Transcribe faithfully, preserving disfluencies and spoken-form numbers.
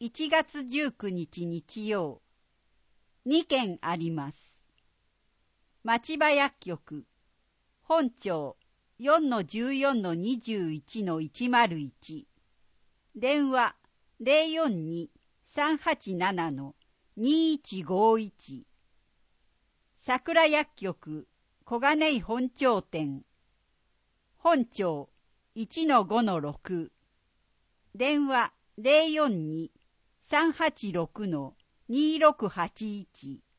いちがつじゅうくにち日曜、にけんあります。町場薬局、本庁 よんのじゅうよんのにじゅういちのいちまるいち、電話 ゼロよんに さんはちなな にいちごいち、桜薬局小金井本町店、本庁 いちのごのろく、電話 ゼロよんに さんはちろくのにろくはちいち、